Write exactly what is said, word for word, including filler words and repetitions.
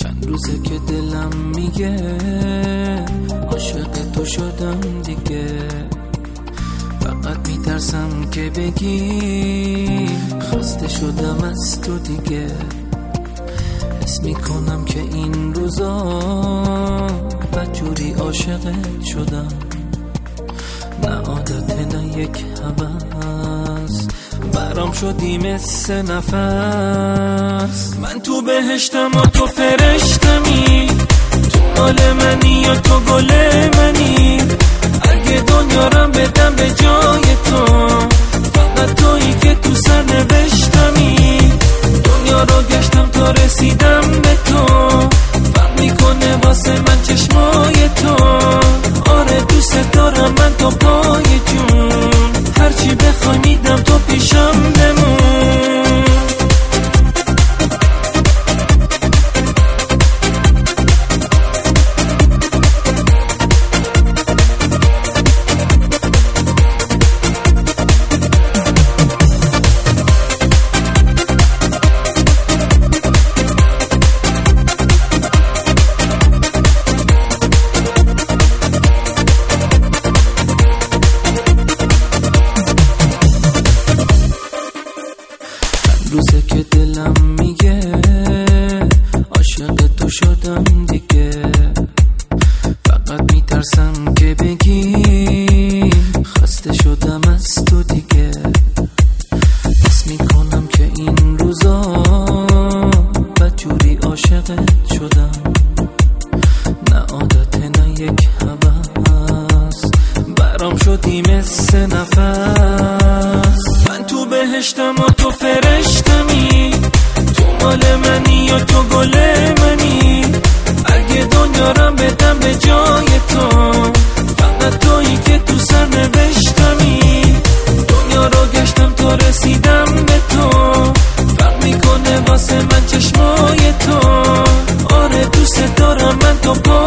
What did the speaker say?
چند روزه که دلم میگه عاشق تو شدم دیگه، فقط میترسم که بگی خسته شدم از تو دیگه. حس میکنم که این روزا بدجوری عاشقت شدم، نه عادت نه یک هوس، برام شدی مثل نفس. من تو بهشتم و تو فرشتمی، تو مال منی یا تو گل منی، اگه دنیا رم بدم به جای تو، فقط تویی که تو سر نوشتمی. دنیا رو گشتم تا رسیدم به تو، فرق میکنه واسه من چشمای تو. آره دوست دارم من تا پای جون، هرچی بخوای میدم تو پیشم بمون. روزه که دلم میگه عاشق تو شدم دیگه، فقط میترسم که بگی خسته شدم از تو دیگه. حس میکنم که این روزا بدجوری عاشقت شدم، نه عادت نه یک هوس، برام شدی مثل نفس. من تو بهشتم و تو فرشتمی، تو مال منی یا تو گل منی، اگه دنیا رم بدم به جای تو، فقط تویی که تو سر نوشتمی. دنیا رو گشتم تا رسیدم به تو، فرق میکنه واسه من چشمای تو. آره دوست دارم من تا